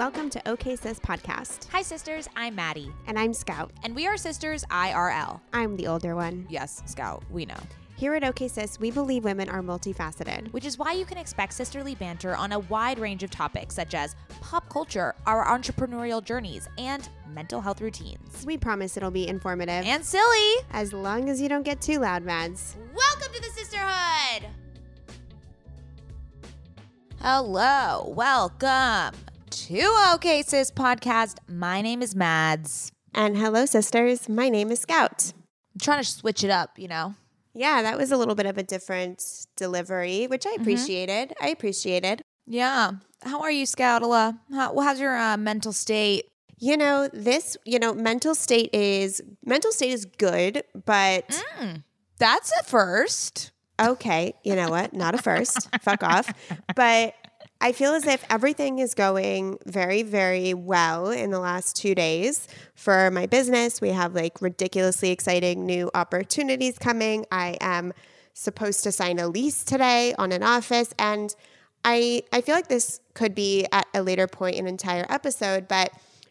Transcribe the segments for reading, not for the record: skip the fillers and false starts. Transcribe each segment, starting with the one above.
Welcome to OK Sis Podcast. Hi, sisters. I'm Maddie. And I'm Scout. And we are sisters IRL. I'm the older one. Yes, Scout, we know. Here at OK Sis, we believe women are multifaceted. Which is why you can expect sisterly banter on a wide range of topics such as pop culture, our entrepreneurial journeys, and mental health routines. We promise it'll be informative. And silly. As long as you don't get too loud, Mads. Welcome to the sisterhood. Hello. Welcome to OK Sis Podcast. My name is Mads. And hello, sisters. My name is Scout. I'm trying to switch it up, you know. Yeah, that was a little bit of a different delivery, which I appreciated. Yeah. How are you, Scoutala? How's your mental state? Mental state is good, but That's a first. okay, you know what? Not a first. Fuck off. But I feel as if everything is going very, very well in the last 2 days for my business. We have like ridiculously exciting new opportunities coming. I am supposed to sign a lease today on an office, and I feel like this could be at a later point an entire episode, but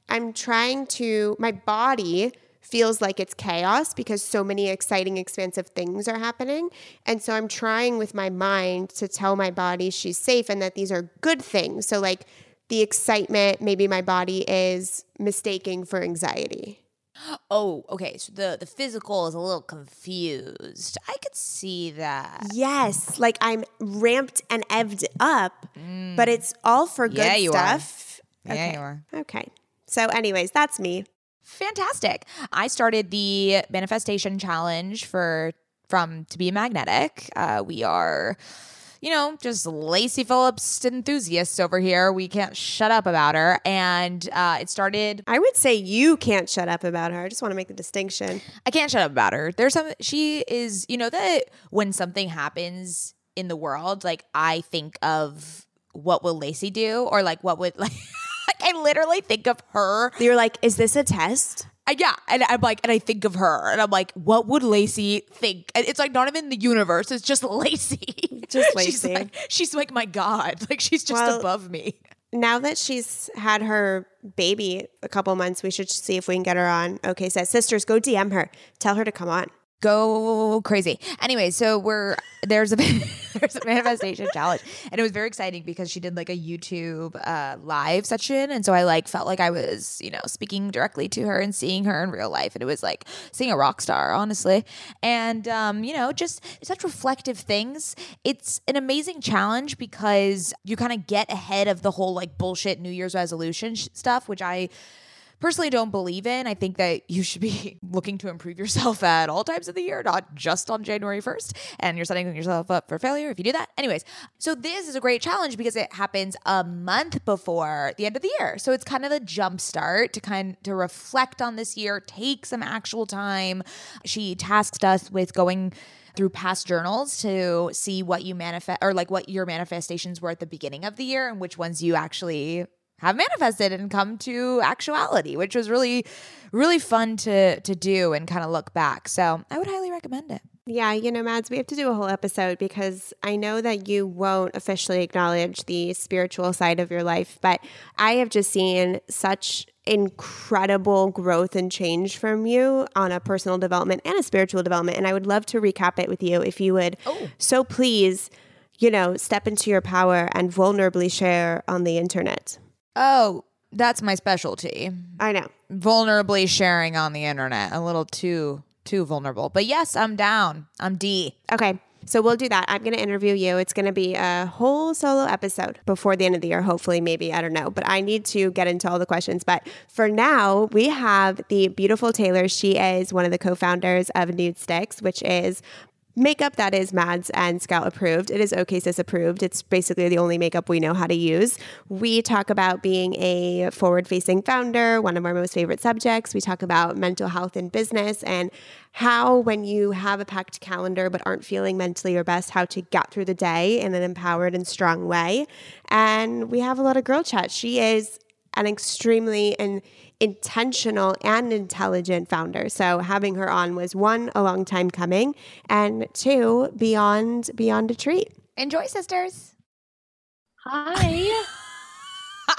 my body feels like it's chaos because so many exciting, expansive things are happening. And so I'm trying with my mind to tell my body she's safe and that these are good things. So like the excitement, maybe my body is mistaking for anxiety. Oh, okay. So the physical is a little confused. I could see that. Yes. Like I'm ramped and evved up, but it's all for good Yeah, you stuff. are. Yeah, you are. Okay. So anyways, that's me. Fantastic. I started the manifestation challenge to be magnetic. We are, just Lacey Phillips enthusiasts over here. We can't shut up about her. And it started. I would say you can't shut up about her. I just want to make the distinction. I can't shut up about her. She is, that when something happens in the world, like I think of what will Lacey do, or like what would like. I literally think of her. You're like, is this a test? Yeah. And I'm like, and I think of her and I'm like, what would Lacey think? And it's like not even the universe. It's just Lacey. Just Lacey. She's like my God. Like she's just above me. Now that she's had her baby a couple months, we should see if we can get her on. Okay, Sis. Sisters, go DM her. Tell her to come on. Go crazy. Anyway, so there's a manifestation challenge, and it was very exciting because she did like a YouTube live session, and so I felt like I was speaking directly to her and seeing her in real life, and it was like seeing a rock star, honestly. And just such reflective things. It's an amazing challenge because you kind of get ahead of the whole like bullshit New Year's resolution stuff, which I personally don't believe in. I think that you should be looking to improve yourself at all times of the year, not just on January 1st. And you're setting yourself up for failure if you do that. Anyways, so this is a great challenge because it happens a month before the end of the year. So it's kind of a jump start to reflect on this year, take some actual time. She tasked us with going through past journals to see what you manifest, or like what your manifestations were at the beginning of the year and which ones you actually have manifested and come to actuality, which was really, really fun to do and kind of look back. So I would highly recommend it. Yeah, Mads, we have to do a whole episode because I know that you won't officially acknowledge the spiritual side of your life, but I have just seen such incredible growth and change from you on a personal development and a spiritual development. And I would love to recap it with you if you would. So please, step into your power and vulnerably share on the internet. Oh, that's my specialty. I know. Vulnerably sharing on the internet. A little too vulnerable. But yes, I'm down. I'm D. Okay. So we'll do that. I'm going to interview you. It's going to be a whole solo episode before the end of the year. Hopefully, maybe. I don't know. But I need to get into all the questions. But for now, we have the beautiful Taylor. She is one of the co-founders of Nude Sticks, which is makeup that is Mads and Scout approved. It is OK Sis approved. It's basically the only makeup we know how to use. We talk about being a forward-facing founder, one of our most favorite subjects. We talk about mental health in business and how when you have a packed calendar but aren't feeling mentally your best, how to get through the day in an empowered and strong way. And we have a lot of girl chat. She is an extremely intentional and intelligent founder. So having her on was one, a long time coming, and two, beyond a treat. Enjoy, sisters. Hi.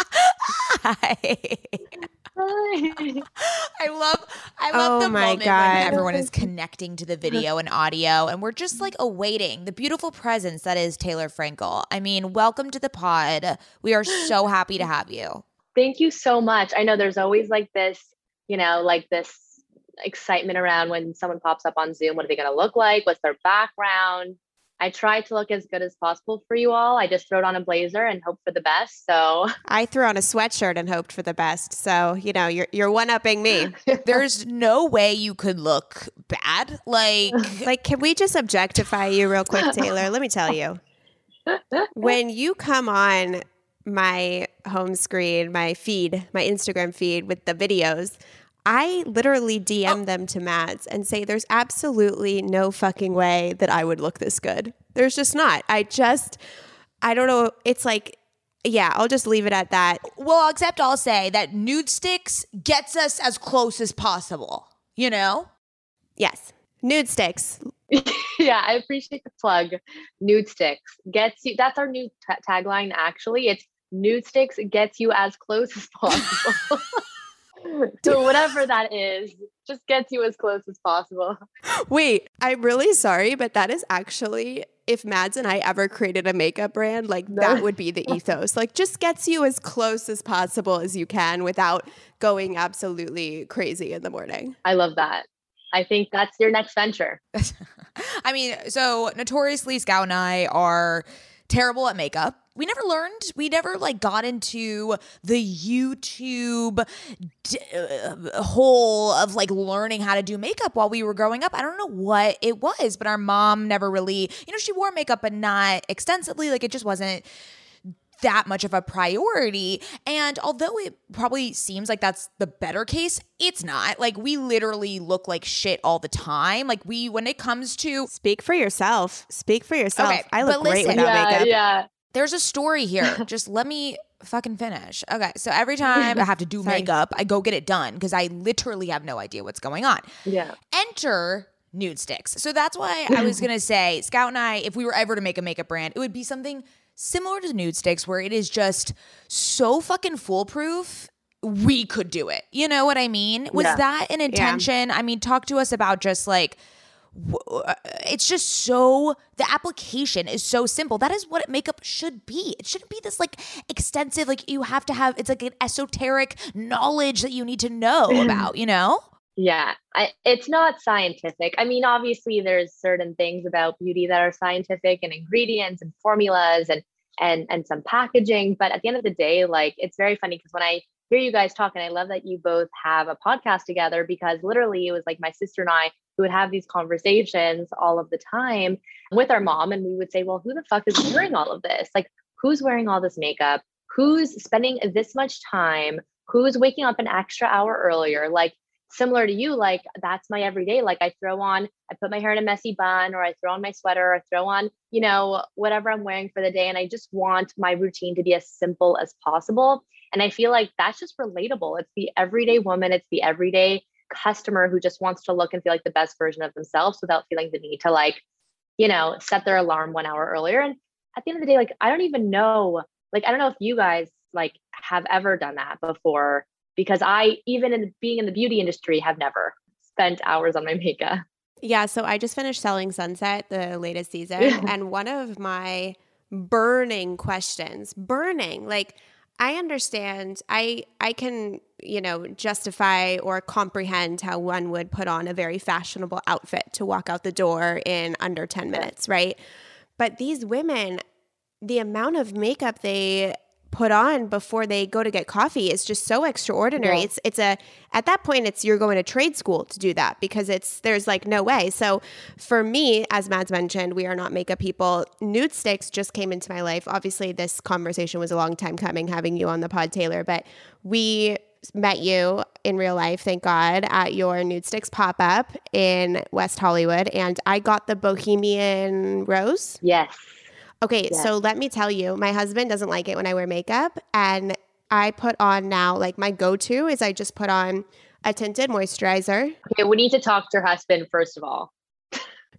I love Oh the my moment God. when everyone is connecting to the video and audio, and we're just like awaiting the beautiful presence that is Taylor Frankel. I mean, welcome to the pod. We are so happy to have you. Thank you so much. I know there's always like this, like this excitement around when someone pops up on Zoom. What are they going to look like? What's their background? I try to look as good as possible for you all. I just throw on a blazer and hope for the best. So I threw on a sweatshirt and hoped for the best. So, you're one-upping me. There's no way you could look bad. Like, can we just objectify you real quick, Taylor? Let me tell you. When you come on my home screen, my feed, my Instagram feed with the videos, I literally DM them to Mads and say, there's absolutely no fucking way that I would look this good. There's just not. I don't know. It's like, yeah, I'll just leave it at that. Well, except I'll say that Nude Sticks gets us as close as possible, Yes. Nude Sticks. Yeah, I appreciate the plug. Nude Sticks gets you. That's our new tagline, actually. It's Nude Sticks gets you as close as possible. So whatever that is, just gets you as close as possible. Wait, I'm really sorry, but that is actually, if Mads and I ever created a makeup brand, that would be the ethos. Just gets you as close as possible as you can without going absolutely crazy in the morning. I love that. I think that's your next venture. I mean, so notoriously, Scout and I are terrible at makeup. We never learned. We never got into the YouTube hole of learning how to do makeup while we were growing up. I don't know what it was, but our mom never really, she wore makeup, but not extensively. It just wasn't that much of a priority. And although it probably seems like that's the better case, it's not. We literally look like shit all the time. When it comes to Speak for yourself. Okay, I look great listen, without makeup. Yeah. There's a story here. Just let me fucking finish. Okay, so every time I have to do makeup, I go get it done because I literally have no idea what's going on. Yeah. Enter Nude Sticks. So that's why I was going to say, Scout and I, if we were ever to make a makeup brand, it would be something similar to Nude Sticks where it is just so fucking foolproof. We could do it. You know what I mean? Was that an intention? Yeah. I mean, talk to us about just it's just so, the application is so simple. That is what makeup should be. It shouldn't be this extensive, you have to have, it's an esoteric knowledge that you need to know about, Yeah, it's not scientific. I mean, obviously there's certain things about beauty that are scientific and ingredients and formulas and some packaging. But at the end of the day, it's very funny because when I hear you guys talk, and I love that you both have a podcast together, because literally it was my sister and I who would have these conversations all of the time with our mom. And we would say, well, who the fuck is wearing all of this? Who's wearing all this makeup? Who's spending this much time? Who's waking up an extra hour earlier? Similar to you, that's my everyday. I put my hair in a messy bun, or I throw on my sweater, or throw on, whatever I'm wearing for the day. And I just want my routine to be as simple as possible. And I feel like that's just relatable. It's the everyday woman. It's the everyday customer who just wants to look and feel like the best version of themselves without feeling the need to set their alarm 1 hour earlier. And at the end of the day, I don't even know, I don't know if you guys have ever done that before, because I, even being in the beauty industry, have never spent hours on my makeup. Yeah, so I just finished Selling Sunset, the latest season, and one of my burning questions, I understand, I can, justify or comprehend how one would put on a very fashionable outfit to walk out the door in under 10 minutes, right? But these women, the amount of makeup they put on before they go to get coffee is just so extraordinary. Yeah. At that point, you're going to trade school to do that, because there's no way. So for me, as Mads mentioned, we are not makeup people. Nude Sticks just came into my life. Obviously, this conversation was a long time coming, having you on the pod, Taylor, but we met you in real life, thank God, at your Nude Sticks pop-up in West Hollywood. And I got the Bohemian Rose. Yes. Okay, so let me tell you, my husband doesn't like it when I wear makeup, and I put on now, my go-to is I just put on a tinted moisturizer. Okay, we need to talk to your husband first of all.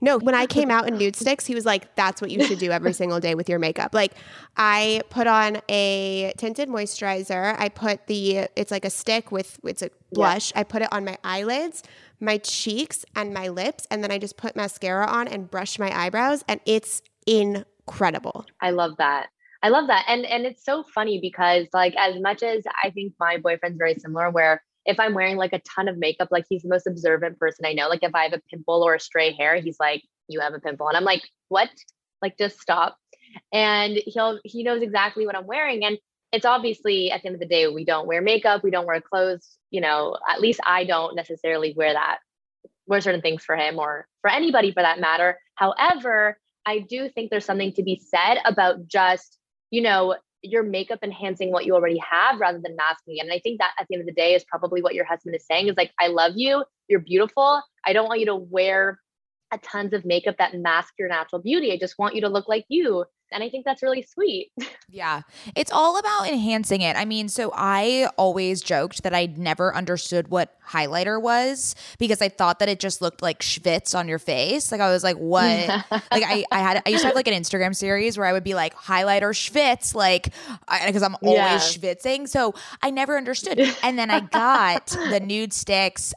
No, when I came out in nude sticks, he was like, that's what you should do every single day with your makeup. Like I put on a tinted moisturizer. I put it's like a stick it's a blush. I put it on my eyelids, my cheeks, and my lips. And then I just put mascara on and brush my eyebrows. And it's incredible. I love that. I love that. And it's so funny because like, as much as I think my boyfriend's very similar, where if I'm wearing like a ton of makeup, like he's the most observant person I know. Like if I have a pimple or a stray hair, he's like, you have a pimple. And I'm like, what? Like, just stop. And he knows exactly what I'm wearing. And it's obviously at the end of the day, we don't wear makeup. We don't wear clothes. You know, at least I don't necessarily wear certain things for him or for anybody for that matter. However, I do think there's something to be said about just, you know, your makeup enhancing what you already have rather than masking it. And I think that at the end of the day is probably what your husband is saying is like, I love you. You're beautiful. I don't want you to wear a tons of makeup that mask your natural beauty. I just want you to look like you. And I think that's really sweet. Yeah. It's all about enhancing it. I mean, so I always joked that I never understood what highlighter was because I thought that it just looked like schwitz on your face. Like I was like, what? Like I used to have like an Instagram series where I would be like highlighter schwitz, like because I'm always schwitzing. So I never understood. And then I got the nude sticks.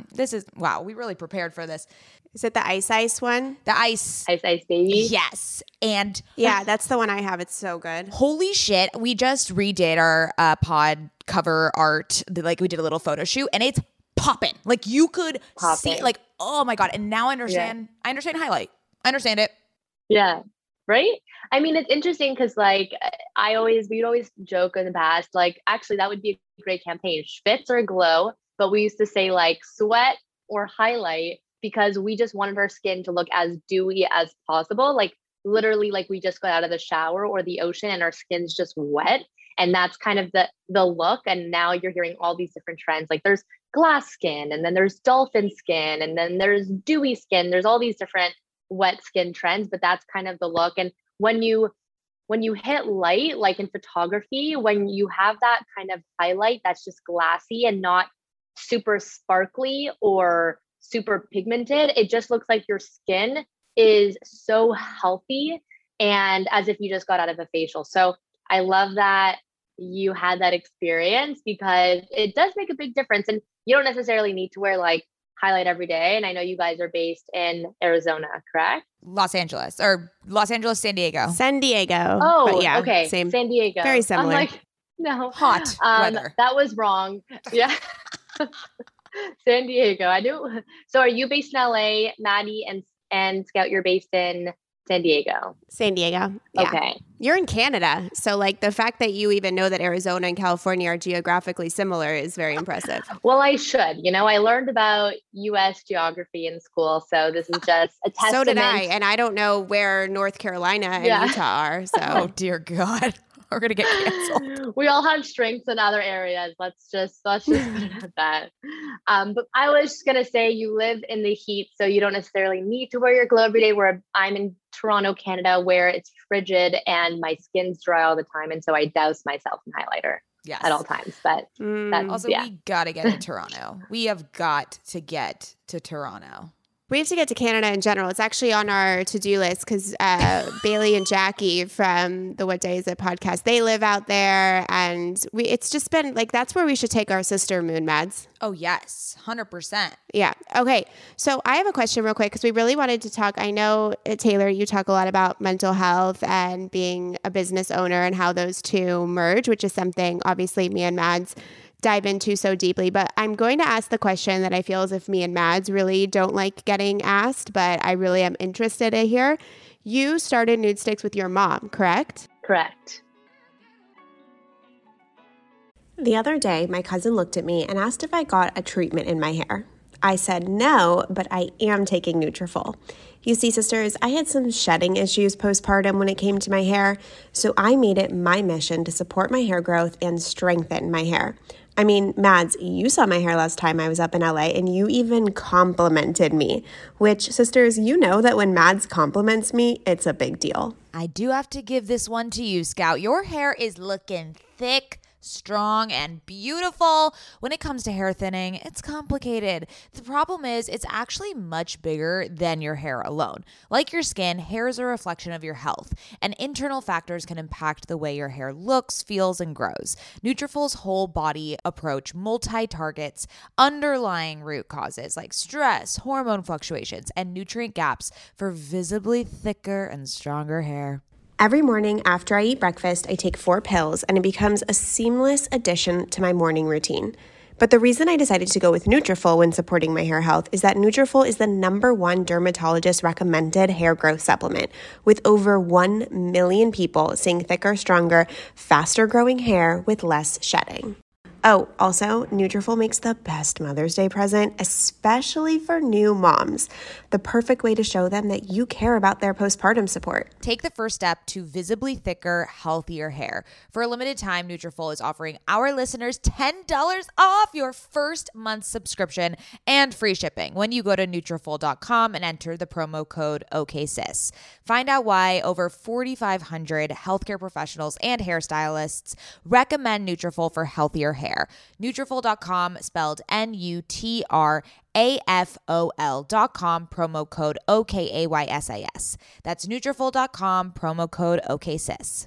Wow, we really prepared for this. Is it the Ice one? The Ice Baby? Yes. And yeah, that's the one I have. It's so good. Holy shit. We just redid our pod cover art. Like we did a little photo shoot and it's popping. Like you could see like, oh my God. And now I understand. Yeah. I understand highlight. I understand it. Yeah. Right. I mean, it's interesting because like we'd always joke in the past, like actually that would be a great campaign, schwitz or glow. But we used to say like sweat or highlight, because we just wanted our skin to look as dewy as possible. Like literally like we just got out of the shower or the ocean and our skin's just wet. And that's kind of the look. And now you're hearing all these different trends. Like there's glass skin and then there's dolphin skin and then there's dewy skin. There's all these different wet skin trends, but that's kind of the look. And when you hit light, like in photography, when you have that kind of highlight that's just glassy and not super sparkly or super pigmented, it just looks like your skin is so healthy and as if you just got out of a facial. So I love that you had that experience because it does make a big difference. And you don't necessarily need to wear like highlight every day. And I know you guys are based in Arizona, correct? Los Angeles, San Diego. San Diego. Oh, but yeah, okay. Same. San Diego. Very similar. I'm like, no. Hot weather. That was wrong. Yeah. San Diego. I do. So are you based in LA, Maddie and Scout, you're based in San Diego? San Diego. Yeah. Okay. You're in Canada. So like the fact that you even know that Arizona and California are geographically similar is very impressive. Well, I should. You know, I learned about US geography in school. So this is just a testament. So did I. And I don't know where North Carolina and Utah are. So oh dear God. We're going to get canceled. We all have strengths in other areas. Let's just put it at that. But I was just going to say you live in the heat, so you don't necessarily need to wear your glow every day, where I'm in Toronto, Canada, where it's frigid and my skin's dry all the time. And so I douse myself in highlighter at all times. But also, we got to get to Toronto. We have got to get to Toronto. We have to get to Canada in general. It's actually on our to-do list because Bailey and Jackie from the What Day Is It podcast, they live out there. And it's just been like, that's where we should take our sister Moon Mads. Oh, yes. 100%. Yeah. Okay. So I have a question real quick because we really wanted to talk. I know, Taylor, you talk a lot about mental health and being a business owner and how those two merge, which is something obviously me and Mads dive into so deeply. But I'm going to ask the question that I feel as if me and Mads really don't like getting asked, but I really am interested to hear. You started Nude Sticks with your mom, correct? Correct. The other day, my cousin looked at me and asked if I got a treatment in my hair. I said no, but I am taking Nutrafol. You see, sisters, I had some shedding issues postpartum when it came to my hair, so I made it my mission to support my hair growth and strengthen my hair. I mean, Mads, you saw my hair last time I was up in LA, and you even complimented me, which, sisters, you know that when Mads compliments me, it's a big deal. I do have to give this one to you, Scout. Your hair is looking thick, strong, and beautiful. When it comes to hair thinning, it's complicated. The problem is it's actually much bigger than your hair alone. Like your skin, hair is a reflection of your health, and internal factors can impact the way your hair looks, feels, and grows. Nutrafol's whole body approach multi-targets underlying root causes like stress, hormone fluctuations, and nutrient gaps for visibly thicker and stronger hair. Every morning after I eat breakfast, I take 4 pills and it becomes a seamless addition to my morning routine. But the reason I decided to go with Nutrafol when supporting my hair health is that Nutrafol is the #1 dermatologist recommended hair growth supplement, with over 1 million people seeing thicker, stronger, faster growing hair with less shedding. Oh, also, Nutrafol makes the best Mother's Day present, especially for new moms. The perfect way to show them that you care about their postpartum support. Take the first step to visibly thicker, healthier hair. For a limited time, Nutrafol is offering our listeners $10 off your first month's subscription and free shipping when you go to Nutrafol.com and enter the promo code OKSIS. Find out why over 4,500 healthcare professionals and hairstylists recommend Nutrafol for healthier hair. Nutrafol.com, spelled Nutrafol.com, promo code OKAYSIS. That's Nutrafol.com, promo code OKSIS.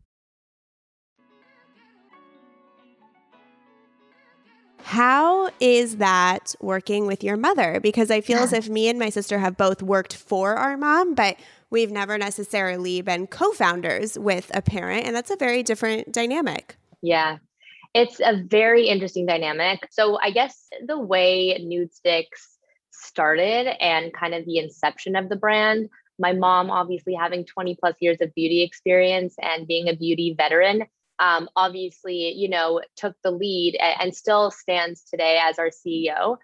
How is that working with your mother? Because I feel as if me and my sister have both worked for our mom, but we've never necessarily been co-founders with a parent, and that's a very different dynamic. Yeah. It's a very interesting dynamic. So I guess the way Nudestix started and kind of the inception of the brand, my mom obviously having 20 plus years of beauty experience and being a beauty veteran, obviously, took the lead and still stands today as our CEO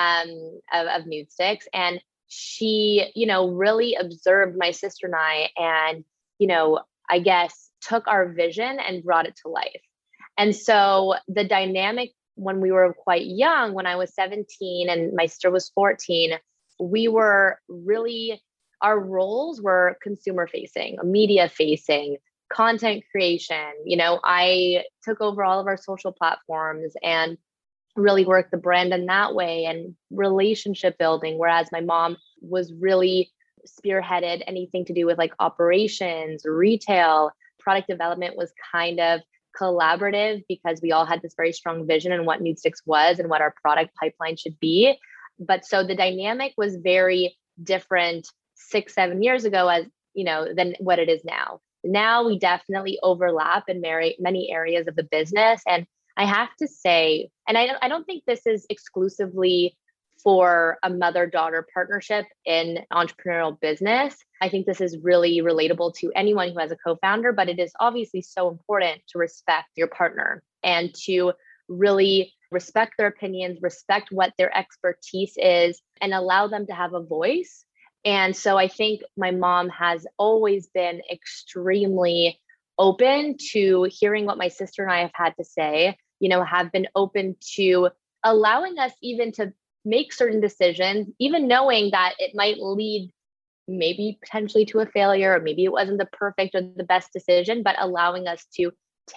of Nudestix. And she, really observed my sister and I and, I guess took our vision and brought it to life. And so the dynamic when we were quite young, when I was 17 and my sister was 14, we were really, our roles were consumer facing, media facing, content creation. I took over all of our social platforms and really worked the brand in that way and relationship building. Whereas my mom was really spearheaded anything to do with like operations, retail, product development was kind of collaborative because we all had this very strong vision on what Nudestix was and what our product pipeline should be. But so the dynamic was very different 6-7 years ago than what it is now. Now we definitely overlap in many areas of the business. And I have to say, and I don't think this is exclusively for a mother-daughter partnership in entrepreneurial business. I think this is really relatable to anyone who has a co-founder, but it is obviously so important to respect your partner and to really respect their opinions, respect what their expertise is, and allow them to have a voice. And so I think my mom has always been extremely open to hearing what my sister and I have had to say, have been open to allowing us even to make certain decisions, even knowing that it might lead maybe potentially to a failure, or maybe it wasn't the perfect or the best decision, but allowing us to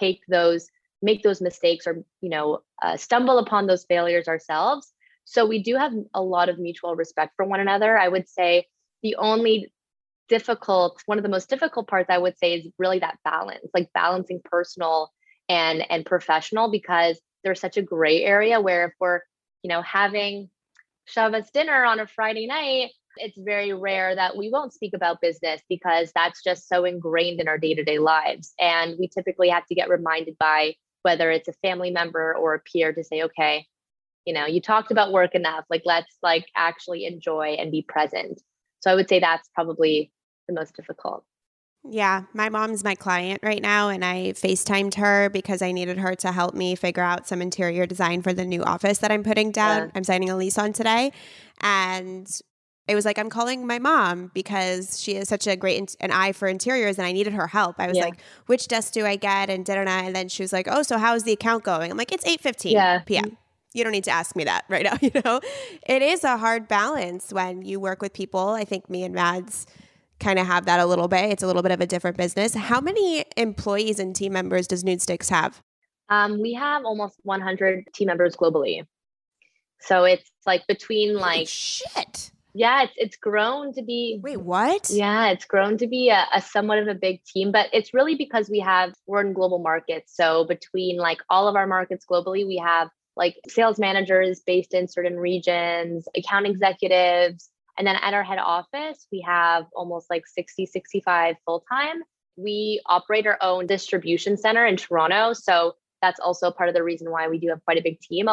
make those mistakes or, stumble upon those failures ourselves. So we do have a lot of mutual respect for one another. I would say one of the most difficult parts I would say is really that balance, like balancing personal and professional, because there's such a gray area where if we're, having Shabbos dinner on a Friday night, it's very rare that we won't speak about business because that's just so ingrained in our day-to-day lives. And we typically have to get reminded by whether it's a family member or a peer to say, okay, you talked about work enough, let's actually enjoy and be present. So I would say that's probably the most difficult. Yeah, my mom's my client right now, and I FaceTimed her because I needed her to help me figure out some interior design for the new office that I'm putting down. Yeah. I'm signing a lease on today. And it was like, I'm calling my mom because she has such a great an eye for interiors and I needed her help. I was like, which desk do I get? And and then she was like, oh, so how's the account going? I'm like, it's 8:15 p.m. You don't need to ask me that right now. It is a hard balance when you work with people. I think me and Mads kind of have that a little bit. It's a little bit of a different business. How many employees and team members does Nudestix have? We have almost 100 team members globally. So it's like between Holy like, shit. yeah, it's grown to be, Wait, what? yeah, it's grown to be a somewhat of a big team, but it's really because we're in global markets. So between like all of our markets globally, we have like sales managers based in certain regions, account executives, and then at our head office, we have almost like 60, 65 full time. We operate our own distribution center in Toronto. So that's also part of the reason why we do have quite a big team.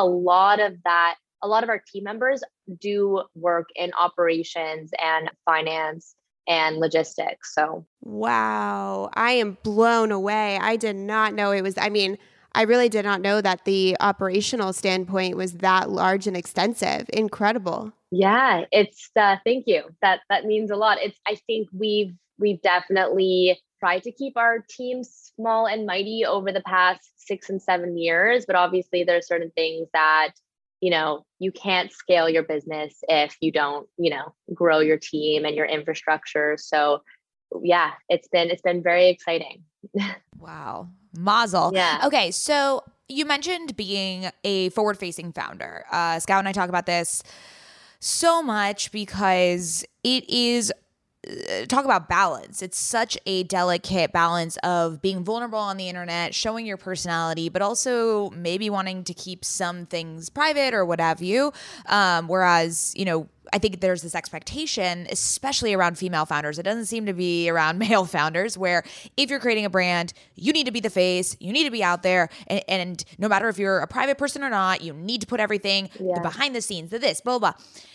A lot of our team members do work in operations and finance and logistics. So, Wow. I am blown away. I did not know it was, I mean, I really did not know that the operational standpoint was that large and extensive. Incredible. yeah, it's thank you. That means a lot. I think we've definitely tried to keep our team small and mighty over the past 6 and 7 years, but obviously there are certain things that you can't scale your business if you don't grow your team and your infrastructure. So yeah, it's been very exciting. Wow. Mazel. Yeah. Okay. So you mentioned being a forward facing founder. Scout and I talk about this so much because it is talk about balance. It's such a delicate balance of being vulnerable on the internet, showing your personality, but also maybe wanting to keep some things private or what have you. Whereas, I think there's this expectation, especially around female founders. It doesn't seem to be around male founders, where if you're creating a brand, you need to be the face, you need to be out there. And no matter if you're a private person or not, you need to put everything, the behind the scenes, the this, blah, blah.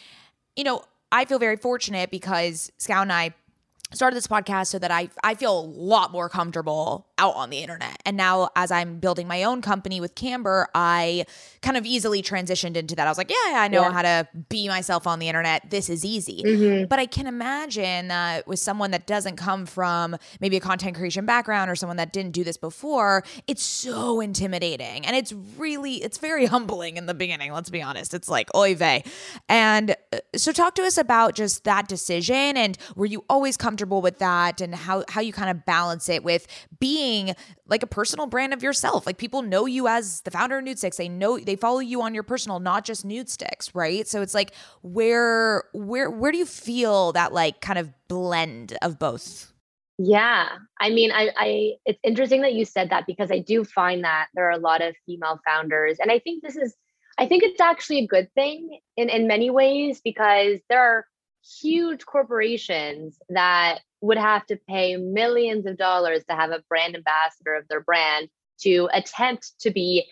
I feel very fortunate because Scout and I started this podcast so that I feel a lot more comfortable out on the internet. And now as I'm building my own company with Camber, I kind of easily transitioned into that. I was like, yeah, I know how to be myself on the internet. This is easy. Mm-hmm. But I can imagine with someone that doesn't come from maybe a content creation background or someone that didn't do this before, it's so intimidating. And it's very humbling in the beginning. Let's be honest. It's like, oy vey. And so talk to us about just that decision. And were you always comfortable with that, and how you kind of balance it with being like a personal brand of yourself? Like, people know you as the founder of Nudestix. They follow you on your personal, not just Nudestix, right? So it's like, where do you feel that like kind of blend of both? Yeah. I mean, I it's interesting that you said that, because I do find that there are a lot of female founders, and I think it's actually a good thing in many ways, because there are huge corporations that would have to pay millions of dollars to have a brand ambassador of their brand to attempt to be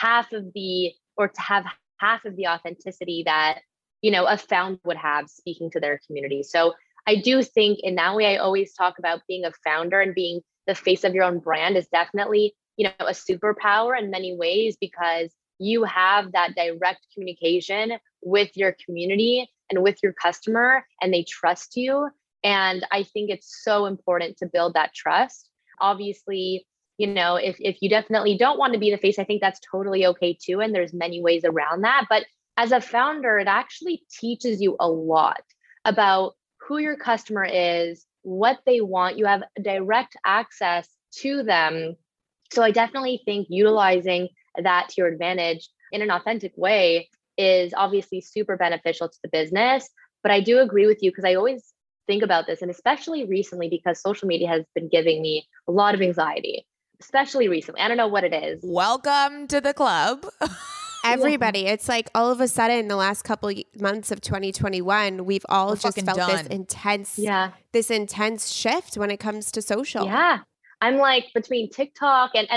to have half of the authenticity that, a founder would have speaking to their community. So I do think in that way, I always talk about being a founder and being the face of your own brand is definitely, a superpower in many ways, because you have that direct communication with your community and with your customer, and they trust you. And I think it's so important to build that trust. Obviously, if you definitely don't want to be the face, I think that's totally okay too. And there's many ways around that. But as a founder, it actually teaches you a lot about who your customer is, what they want. You have direct access to them. So I definitely think utilizing that to your advantage in an authentic way is obviously super beneficial to the business. But I do agree with you, because I always think about this, and especially recently, because social media has been giving me a lot of anxiety, especially recently. I don't know what it is. Welcome to the club. Everybody. Yeah. It's like all of a sudden in the last couple months of 2021, we've all just felt this intense shift when it comes to social. Yeah. I'm like between TikTok and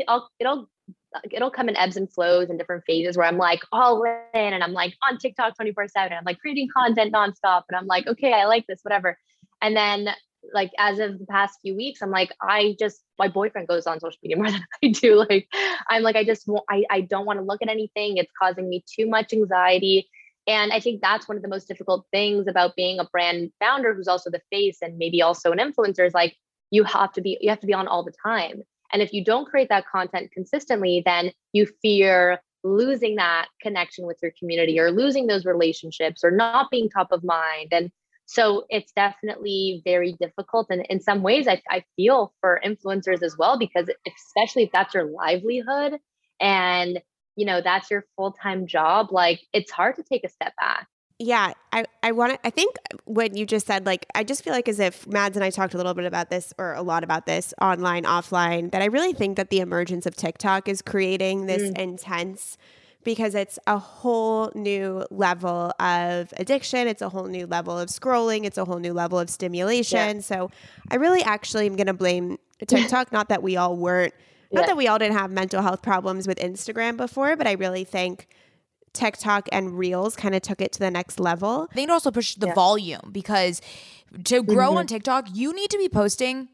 it'll come in ebbs and flows and different phases where I'm like all in and I'm like on TikTok 24/7. I'm like creating content nonstop and I'm like, okay, I like this, whatever. And then like as of the past few weeks, I'm like, my boyfriend goes on social media more than I do. Like, I'm like, I don't want to look at anything. It's causing me too much anxiety. And I think that's one of the most difficult things about being a brand founder who's also the face and maybe also an influencer, is like, you have to be on all the time. And if you don't create that content consistently, then you fear losing that connection with your community or losing those relationships or not being top of mind. And so it's definitely very difficult. And in some ways, I feel for influencers as well, because especially if that's your livelihood and that's your full-time job, like it's hard to take a step back. Yeah, I think what you just said, like, I just feel like as if Mads and I talked a little bit about this, or a lot about this, online, offline, that I really think that the emergence of TikTok is creating this intense, because it's a whole new level of addiction. It's a whole new level of scrolling. It's a whole new level of stimulation. Yeah. So I really actually am going to blame TikTok. Not that we all didn't have mental health problems with Instagram before, but I really think TikTok and Reels kind of took it to the next level. I think it also pushed the volume, because to grow on TikTok, you need to be posting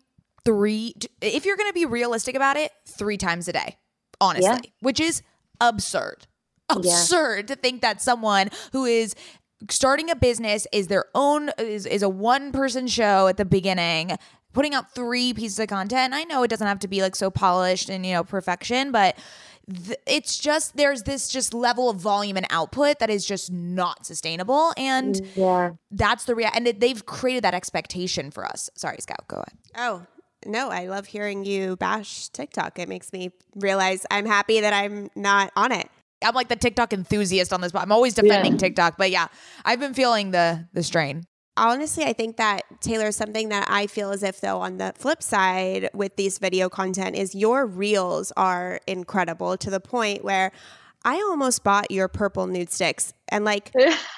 if you're going to be realistic about it, 3 times a day, honestly, which is absurd. Absurd to think that someone who is starting a business is a one-person show at the beginning, putting out 3 pieces of content. I know it doesn't have to be like so polished and, perfection, but it's just, there's this just level of volume and output that is just not sustainable. And that's the and they've created that expectation for us. Sorry, Scout, go ahead. Oh, no, I love hearing you bash TikTok. It makes me realize I'm happy that I'm not on it. I'm like the TikTok enthusiast on this, but I'm always defending TikTok. But yeah, I've been feeling the strain. Honestly, I think that, Taylor, something that I feel as if, though, on the flip side with these video content is your Reels are incredible, to the point where I almost bought your purple nude sticks. And like,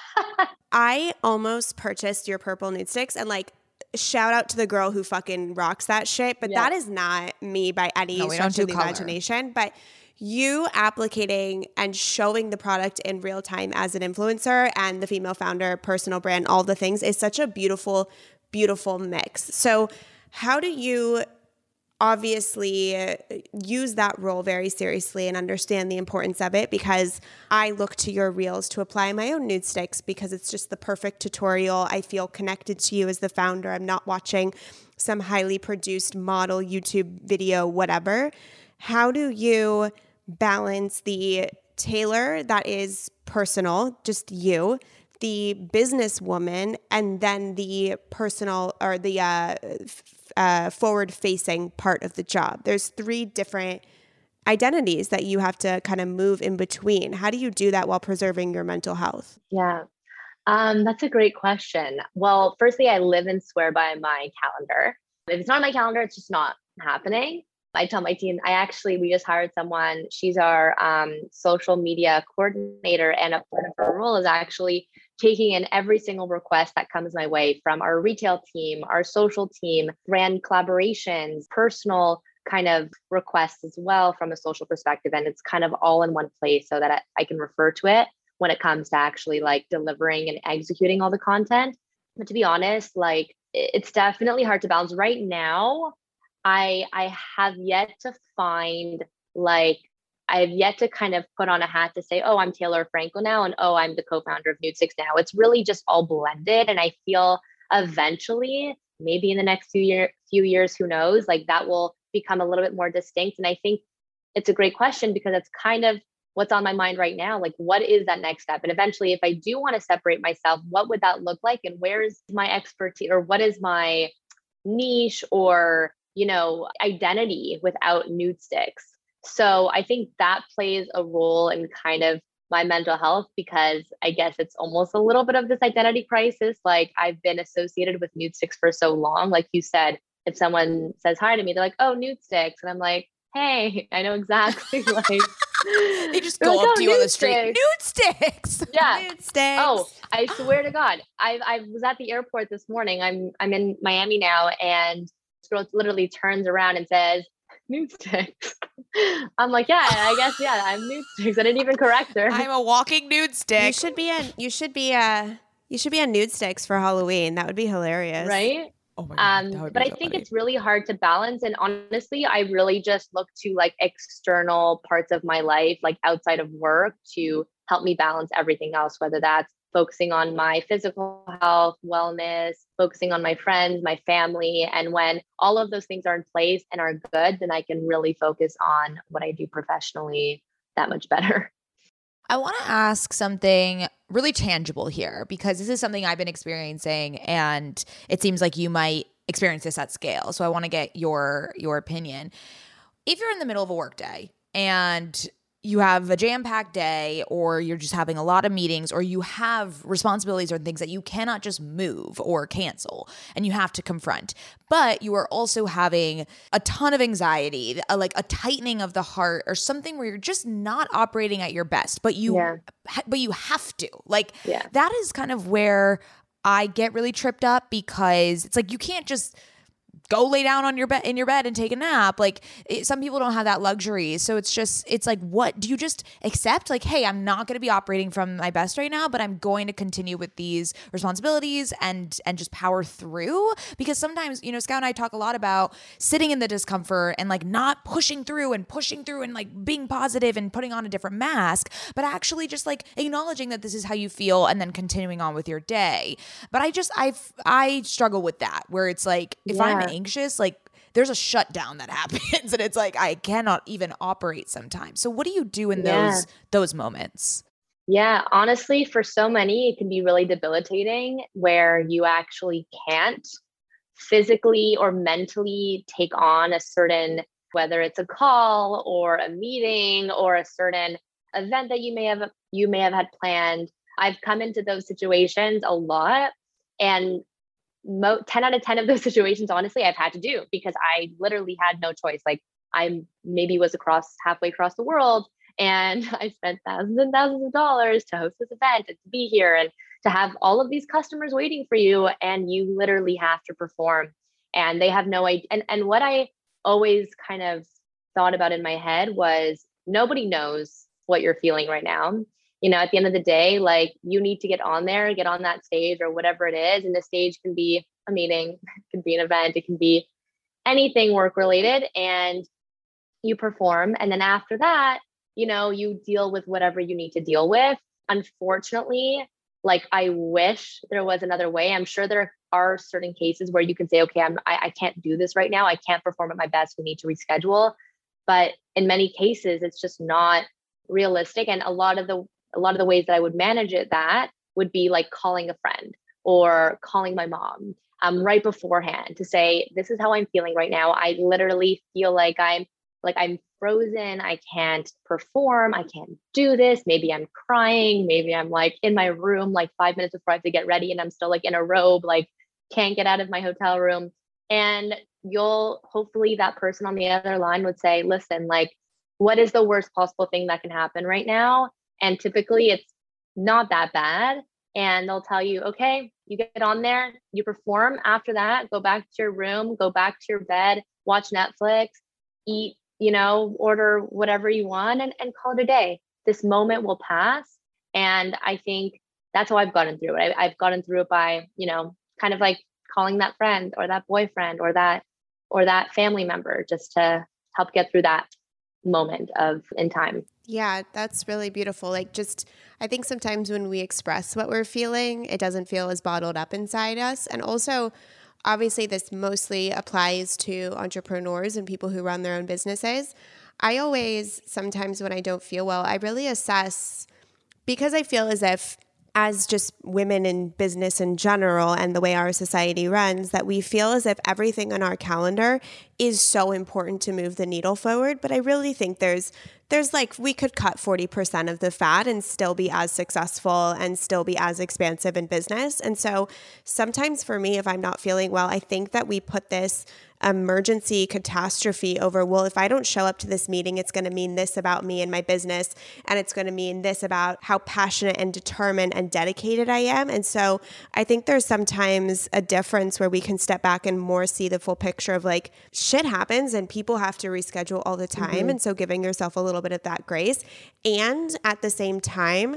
I almost purchased your purple nude sticks, and like, shout out to the girl who fucking rocks that shit. But that is not me by any stretch of the imagination. But you applicating and showing the product in real time as an influencer and the female founder, personal brand, all the things, is such a beautiful, beautiful mix. So how do you obviously use that role very seriously and understand the importance of it? Because I look to your Reels to apply my own nude sticks, because it's just the perfect tutorial. I feel connected to you as the founder. I'm not watching some highly produced model YouTube video, whatever. How do you balance the Taylor that is personal, just you, the businesswoman, and then the personal, or the forward-facing part of the job? There's 3 different identities that you have to kind of move in between. How do you do that while preserving your mental health? Yeah, that's a great question. Well, firstly, I live and swear by my calendar. If it's not on my calendar, it's just not happening. I tell my team, we just hired someone. She's our social media coordinator, and a part of her role is actually taking in every single request that comes my way from our retail team, our social team, brand collaborations, personal kind of requests as well from a social perspective. And it's kind of all in one place so that I can refer to it when it comes to actually like delivering and executing all the content. But to be honest, like, it's definitely hard to balance right now. I have yet to find, like, I have yet to kind of put on a hat to say, oh, I'm Taylor Franco now, and oh, I'm the co-founder of Nude Sticks now. It's really just all blended. And I feel eventually, maybe in the next few years, who knows, like that will become a little bit more distinct. And I think it's a great question, because it's kind of what's on my mind right now. Like, what is that next step? And eventually, if I do want to separate myself, what would that look like? And where is my expertise, or what is my niche, or identity without Nude Sticks? So I think that plays a role in kind of my mental health, because I guess it's almost a little bit of this identity crisis. Like, I've been associated with Nude Sticks for so long. Like you said, if someone says hi to me, they're like, oh, Nude Sticks. And I'm like, hey, I know exactly. Like, they just go up to you on the street. Nude Sticks. Yeah. Nude Sticks. Oh, I swear to God. I was at the airport this morning. I'm in Miami now, and this girl literally turns around and says, Nude Sticks. I'm like, yeah, I guess, yeah, I'm Nude Sticks. I didn't even correct her. I'm a walking nude stick. You should be a Nude Sticks for Halloween. That would be hilarious. Right? Oh my God, but I think it's really hard to balance. And honestly, I really just look to like external parts of my life, like outside of work, to help me balance everything else, whether that's focusing on my physical health, wellness, focusing on my friends, my family. And when all of those things are in place and are good, then I can really focus on what I do professionally that much better. I want to ask something really tangible here, because this is something I've been experiencing, and it seems like you might experience this at scale. So I want to get your opinion. If you're in the middle of a workday and you have a jam-packed day, or you're just having a lot of meetings, or you have responsibilities or things that you cannot just move or cancel and you have to confront. But you are also having a ton of anxiety, like a tightening of the heart or something where you're just not operating at your best, but you have to. Like that is kind of where I get really tripped up, because it's like you can't just go lay down on your bed in your bed and take a nap. Like some people don't have that luxury. So it's like, what do you just accept? Like, hey, I'm not going to be operating from my best right now, but I'm going to continue with these responsibilities and just power through. Because sometimes, Scout and I talk a lot about sitting in the discomfort and like not pushing through and like being positive and putting on a different mask, but actually just like acknowledging that this is how you feel and then continuing on with your day. But I struggle with that, where it's like, if I'm anxious, like there's a shutdown that happens and it's like I cannot even operate sometimes. So what do you do in those moments? Yeah, honestly, for so many, it can be really debilitating where you actually can't physically or mentally take on a certain, whether it's a call or a meeting or a certain event that you may have had planned. I've come into those situations a lot, and 10 out of 10 of those situations, honestly, I've had to do, because I literally had no choice. Like I maybe was halfway across the world, and I spent thousands and thousands of dollars to host this event and to be here and to have all of these customers waiting for you. And you literally have to perform, and they have no idea. And what I always kind of thought about in my head was, nobody knows what you're feeling right now. At the end of the day, like you need to get on that stage or whatever it is. And the stage can be a meeting, it can be an event, it can be anything work related, and you perform. And then after that, you deal with whatever you need to deal with. Unfortunately, like I wish there was another way. I'm sure there are certain cases where you can say, okay, I can't do this right now. I can't perform at my best. We need to reschedule. But in many cases, it's just not realistic. And a lot of the ways that I would manage it, that would be like calling a friend or calling my mom right beforehand to say, this is how I'm feeling right now. I literally feel like I'm frozen. I can't perform. I can't do this. Maybe I'm crying. Maybe I'm like in my room, like 5 minutes before I have to get ready, and I'm still like in a robe, like can't get out of my hotel room. And hopefully that person on the other line would say, listen, like, what is the worst possible thing that can happen right now? And typically it's not that bad. And they'll tell you, okay, you get on there, you perform. After that, go back to your room, go back to your bed, watch Netflix, eat, order whatever you want, and call it a day. This moment will pass. And I think that's how I've gotten through it. I've gotten through it by, kind of like calling that friend or that boyfriend or that family member, just to help get through that moment in time. Yeah, that's really beautiful. Like I think sometimes when we express what we're feeling, it doesn't feel as bottled up inside us. And also, obviously, this mostly applies to entrepreneurs and people who run their own businesses. I always, sometimes when I don't feel well, I really assess, because I feel as if, as just women in business in general and the way our society runs, that we feel as if everything on our calendar is so important to move the needle forward. But I really think there's like, we could cut 40% of the fat and still be as successful and still be as expansive in business. And so sometimes for me, if I'm not feeling well, I think that we put this emergency catastrophe over, well, if I don't show up to this meeting, it's going to mean this about me and my business, and it's going to mean this about how passionate and determined and dedicated I am. And so I think there's sometimes a difference where we can step back and more see the full picture of like, shit happens and people have to reschedule all the time. Mm-hmm. And so giving yourself a little bit of that grace. And at the same time,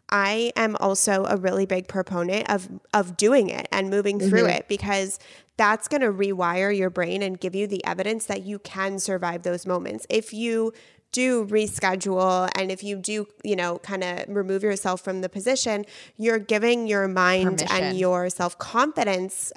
I am also a really big proponent of doing it and moving through it, because that's going to rewire your brain and give you the evidence that you can survive those moments. If you do reschedule and if you do, kind of remove yourself from the position, you're giving your mind permission and your self-confidence,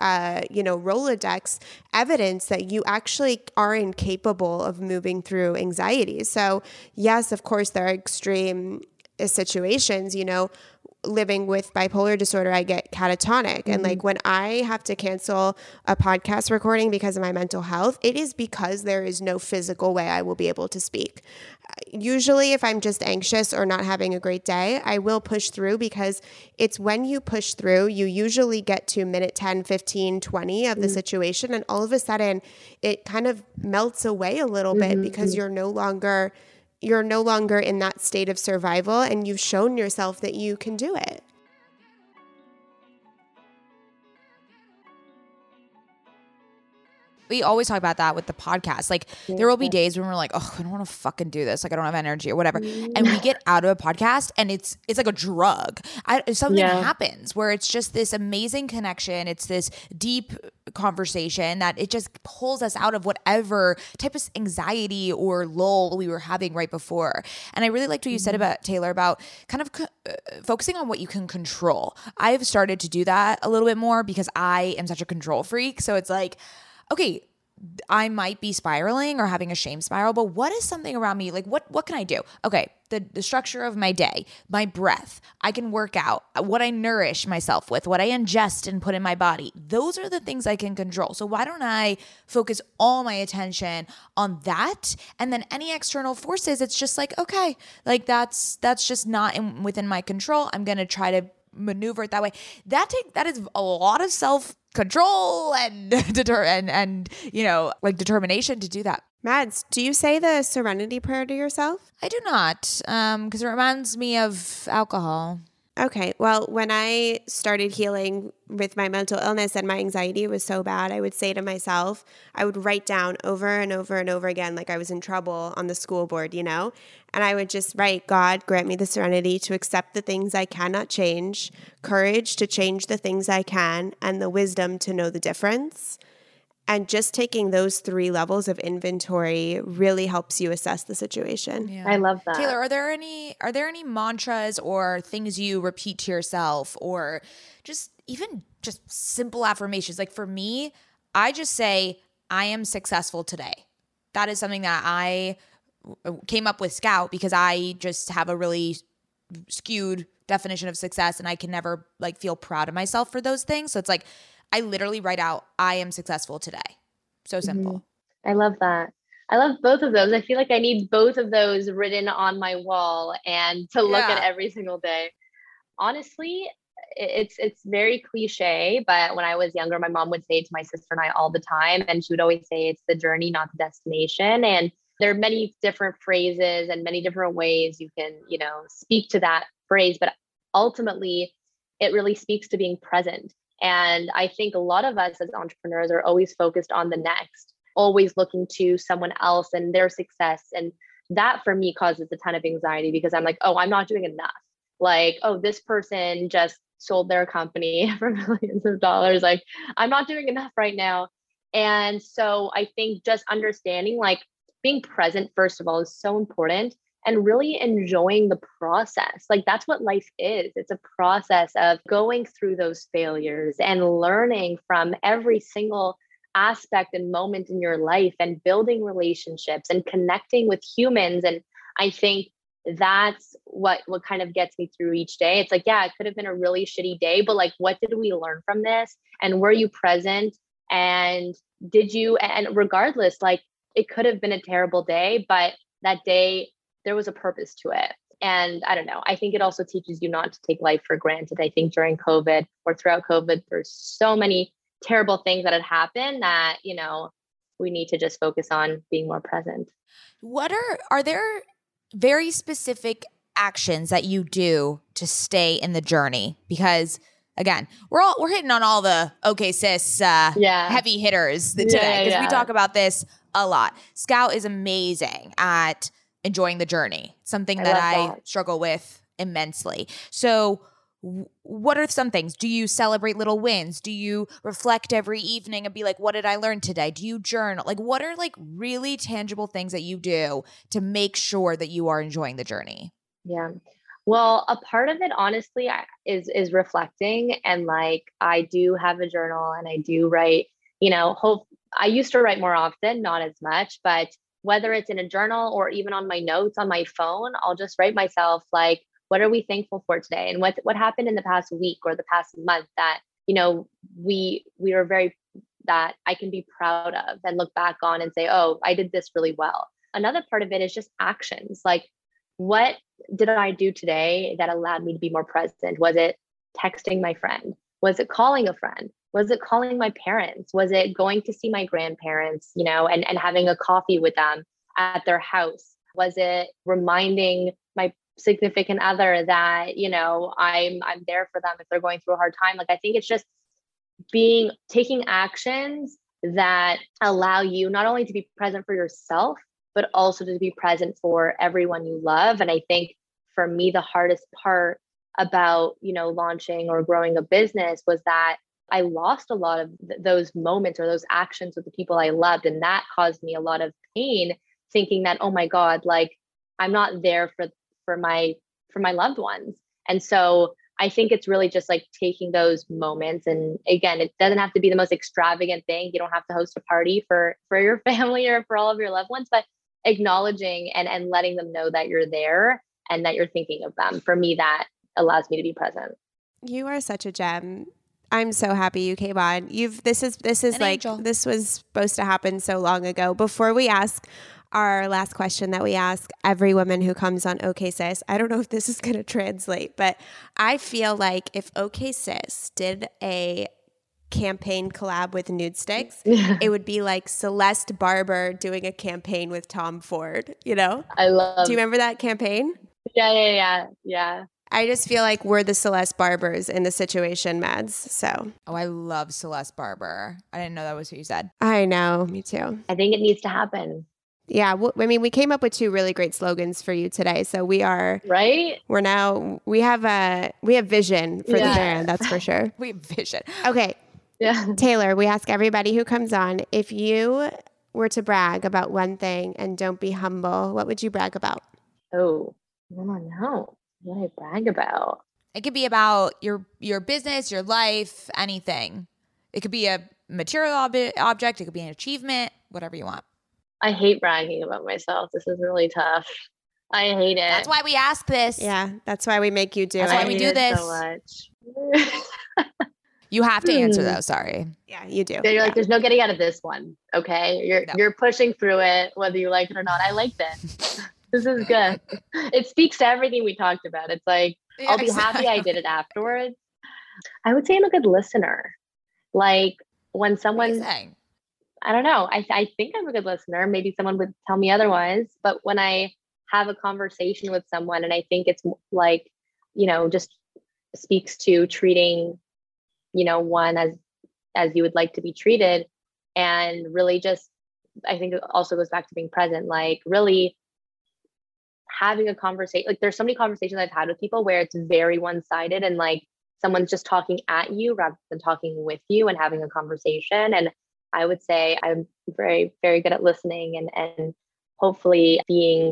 Rolodex evidence that you actually are incapable of moving through anxiety. So yes, of course, there are extreme situations, living with bipolar disorder, I get catatonic. And like when I have to cancel a podcast recording because of my mental health, it is because there is no physical way I will be able to speak. Usually if I'm just anxious or not having a great day, I will push through, because it's when you push through, you usually get to minute 10, 15, 20 of the situation. And all of a sudden it kind of melts away a little bit, because you're no longer in that state of survival, and you've shown yourself that you can do it. We always talk about that with the podcast. Like there will be days when we're like, oh, I don't want to fucking do this. Like I don't have energy or whatever. And we get out of a podcast and it's like a drug. Something happens where it's just this amazing connection. It's this deep conversation that it just pulls us out of whatever type of anxiety or lull we were having right before. And I really liked what you said about Taylor, about kind of focusing on what you can control. I've started to do that a little bit more because I am such a control freak. So it's like, okay, I might be spiraling or having a shame spiral, but what is something around me? Like what can I do? Okay, the structure of my day, my breath, I can work out, what I nourish myself with, what I ingest and put in my body. Those are the things I can control. So why don't I focus all my attention on that? And then any external forces, it's just like, okay, like that's just not within my control. I'm going to try to maneuver it that way. That is a lot of self-control and determination to do that. Mads, do you say the serenity prayer to yourself? I do not, because it reminds me of alcohol. Okay. Well, when I started healing with my mental illness and my anxiety was so bad, I would say to myself, I would write down over and over and over again, like I was in trouble on the school board, and I would just write, God, grant me the serenity to accept the things I cannot change, courage to change the things I can, and the wisdom to know the difference. And just taking those 3 levels of inventory really helps you assess the situation. Yeah. I love that. Taylor, are there any mantras or things you repeat to yourself, or just simple affirmations? Like for me, I just say, I am successful today. That is something that I came up with Scout, because I just have a really skewed definition of success and I can never feel proud of myself for those things. So it's like, I literally write out, I am successful today. So simple. I love that. I love both of those. I feel like I need both of those written on my wall and to look at every single day. Honestly, it's very cliche, but when I was younger, my mom would say it to my sister and I all the time. And she would always say, it's the journey, not the destination. And there are many different phrases and many different ways you can, speak to that phrase, but ultimately it really speaks to being present. And I think a lot of us as entrepreneurs are always focused on the next, always looking to someone else and their success. And that for me causes a ton of anxiety, because I'm like, oh, I'm not doing enough. Like, oh, this person just sold their company for millions of dollars. Like, I'm not doing enough right now. And so I think just understanding, being present, first of all, is so important. And really enjoying the process. That's what life is. It's a process of going through those failures and learning from every single aspect and moment in your life, and building relationships and connecting with humans. And I think that's what kind of gets me through each day. It's like, yeah, it could have been a really shitty day, but what did we learn from this? And were you present? And regardless, it could have been a terrible day, but that day, there was a purpose to it. And I don't know, I think it also teaches you not to take life for granted. I think during COVID or throughout COVID, there's so many terrible things that had happened that, we need to just focus on being more present. Are there very specific actions that you do to stay in the journey? Because again, we're hitting on all the okay sis heavy hitters today, because we talk about this a lot. Scout is amazing at enjoying the journey, something that I struggle with immensely. So what are some things? Do you celebrate little wins? Do you reflect every evening and be like, what did I learn today? Do you journal? What are really tangible things that you do to make sure that you are enjoying the journey? Yeah. Well, a part of it, honestly, is reflecting. And I do have a journal and I do write, I used to write more often, not as much, but whether it's in a journal or even on my notes on my phone, I'll just write myself what are we thankful for today? And what happened in the past week or the past month that, we are very, that I can be proud of and look back on and say, oh, I did this really well. Another part of it is just actions. Like, what did I do today that allowed me to be more present? Was it texting my friend? Was it calling a friend? Was it calling my parents? Was it going to see my grandparents, and having a coffee with them at their house? Was it reminding my significant other that, I'm there for them if they're going through a hard time? Like, I think it's just taking actions that allow you not only to be present for yourself, but also to be present for everyone you love. And I think for me, the hardest part about, launching or growing a business was that I lost a lot of those moments or those actions with the people I loved. And that caused me a lot of pain, thinking that, oh my God, like, I'm not there for my loved ones. And so I think it's really just like taking those moments. And again, it doesn't have to be the most extravagant thing. You don't have to host a party for your family or for all of your loved ones, but acknowledging and letting them know that you're there and that you're thinking of them. For me, that allows me to be present. You are such a gem. I'm so happy you came on. This is An like angel. This was supposed to happen so long ago. Before we ask our last question that we ask every woman who comes on OK Sis, I don't know if this is going to translate, but I feel like if OK Sis did a campaign collab with Nude Sticks, it would be like Celeste Barber doing a campaign with Tom Ford, I love. Do you remember that campaign? Yeah. I just feel like we're the Celeste Barbers in the situation, Mads. So Oh, I love Celeste Barber. I didn't know that was what you said. I know, me too. I think it needs to happen. Yeah, we came up with 2 really great slogans for you today. So we have vision for the brand, that's for sure. We have vision. Okay, Yeah. Taylor, we ask everybody who comes on, if you were to brag about one thing and don't be humble, what would you brag about? Oh, I don't know. What I brag about? It could be about your business, your life, anything. It could be a material object. It could be an achievement, whatever you want. I hate bragging about myself. This is really tough. I hate it. That's why we ask this. Yeah, that's why we make you do That's it. why we do this. so much. You have to answer though. Sorry. Yeah, you do. You're like, there's no getting out of this one. Okay. You're pushing through it, whether you like it or not. I like this. This is good. It speaks to everything we talked about. It's like, Yeah, I'll be happy I did it afterwards. I would say I'm a good listener. Like, when someone, Amazing. I don't know, I think I'm a good listener. Maybe someone would tell me otherwise. But when I have a conversation with someone and I think it's like, just speaks to treating, one as you would like to be treated, and really just, I think it also goes back to being present, like really having a conversation. Like, there's so many conversations I've had with people where it's very one-sided and like someone's just talking at you rather than talking with you and having a conversation. And I would say I'm very, very good at listening and hopefully being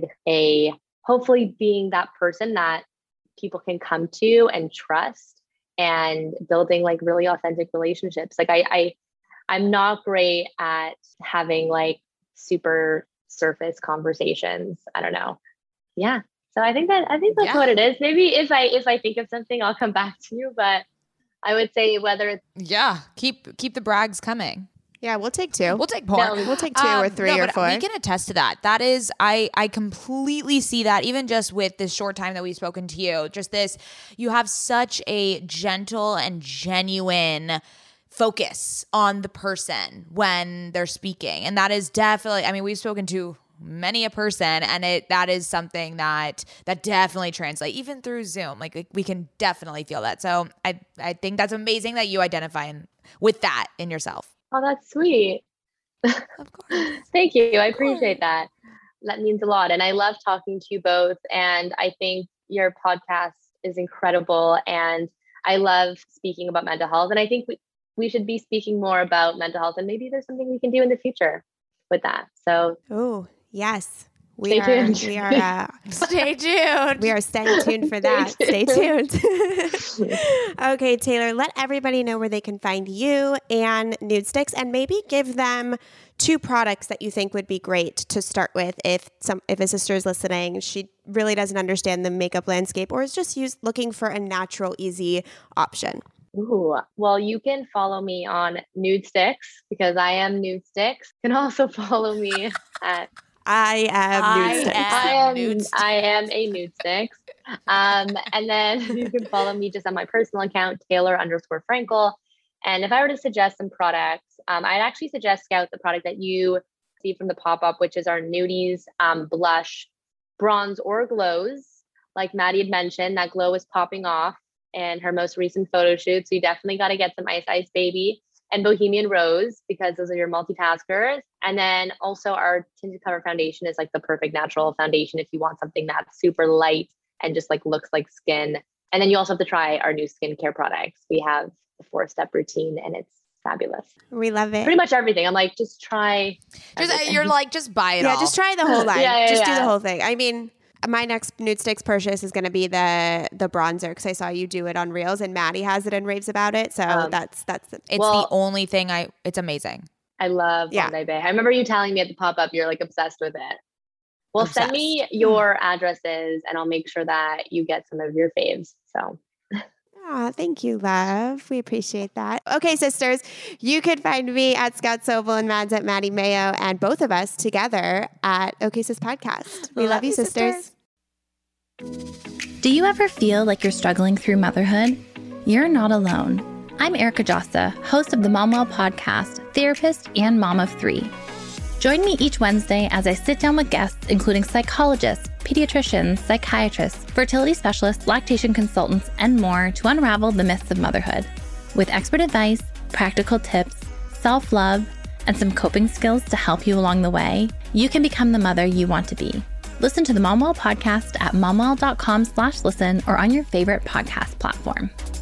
that person that people can come to and trust, and building like really authentic relationships. Like I'm not great at having like super surface conversations. I don't know. Yeah. So I think that's what it is. Maybe if I think of something, I'll come back to you, but I would say whether it's keep the brags coming. Yeah, we'll take 2. We'll take more. No, We'll take 2 or 3 or 4. We can attest to that. That is, I completely see that, even just with this short time that we've spoken to you. Just this, you have such a gentle and genuine focus on the person when they're speaking. And that is definitely, we've spoken to many a person, and that is something that definitely translates even through Zoom. Like we can definitely feel that. So I think that's amazing that you identify with that in yourself. Oh, that's sweet. Of course. Thank you. I appreciate that. That means a lot. And I love talking to you both. And I think your podcast is incredible. And I love speaking about mental health. And I think we should be speaking more about mental health. And maybe there's something we can do in the future with that. So, Oh, yes. We are Stay tuned. We are staying tuned for that. Stay tuned. Okay, Taylor, let everybody know where they can find you and Nudestix, and maybe give them 2 products that you think would be great to start with if a sister is listening, she really doesn't understand the makeup landscape or is just looking for a natural, easy option. Ooh, well, you can follow me on Nudestix because I am Nudestix. You can also follow me at I am Nudestix. I am a Nudestix. And then you can follow me just on my personal account, Taylor_Frankel. And if I were to suggest some products, I'd actually suggest Scout the product that you see from the pop-up, which is our Nudies blush, bronze or glows. Like Maddie had mentioned, that glow is popping off in her most recent photo shoot. So you definitely got to get some Ice Ice Baby and Bohemian Rose because those are your multitaskers. And then also our Tinted Cover foundation is like the perfect natural foundation if you want something that's super light and just like looks like skin. And then you also have to try our new skincare products. We have the 4-step routine and it's fabulous. We love it. Pretty much everything. I'm like, just try. You're like, just buy it all. Yeah, just try the whole line. Do the whole thing. I mean, my next Nudestix purchase is going to be the bronzer because I saw you do it on Reels and Maddie has it and raves about it. So that's the only thing it's amazing. I love Bondi Bay. I remember you telling me at the pop-up, you're like obsessed with it. Well, send me your addresses and I'll make sure that you get some of your faves. So. Thank you, love. We appreciate that. Okay, sisters, you can find me at Scout Sobel and Mads at Maddie Mayo and both of us together at OK Sis Podcast. We love you, sisters. Do you ever feel like you're struggling through motherhood? You're not alone. I'm Erica Josta, host of the MomWell podcast, therapist, and mom of 3. Join me each Wednesday as I sit down with guests, including psychologists, pediatricians, psychiatrists, fertility specialists, lactation consultants, and more to unravel the myths of motherhood. With expert advice, practical tips, self-love, and some coping skills to help you along the way, you can become the mother you want to be. Listen to the MomWell podcast at momwell.com/listen or on your favorite podcast platform.